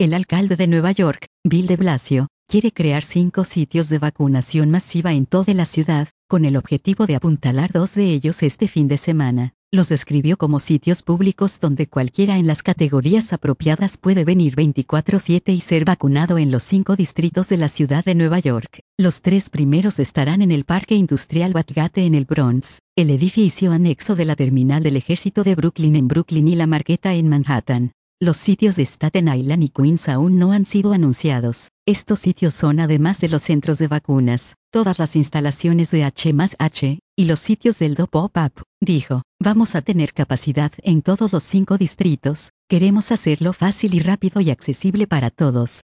El alcalde de Nueva York, Bill de Blasio, quiere crear 5 sitios de vacunación masiva en toda la ciudad, con el objetivo de apuntalar 2 de ellos este fin de semana. Los describió como sitios públicos donde cualquiera en las categorías apropiadas puede venir 24/7 y ser vacunado en los 5 distritos de la ciudad de Nueva York. Los 3 primeros estarán en el Parque Industrial Batgate en el Bronx, el edificio anexo de la terminal del ejército de Brooklyn en Brooklyn y la Marqueta en Manhattan. Los sitios de Staten Island y Queens aún no han sido anunciados. Estos sitios son, además de los centros de vacunas, todas las instalaciones de H+H, y los sitios del Do Pop-Up, dijo. Vamos a tener capacidad en todos los 5 distritos, queremos hacerlo fácil y rápido y accesible para todos.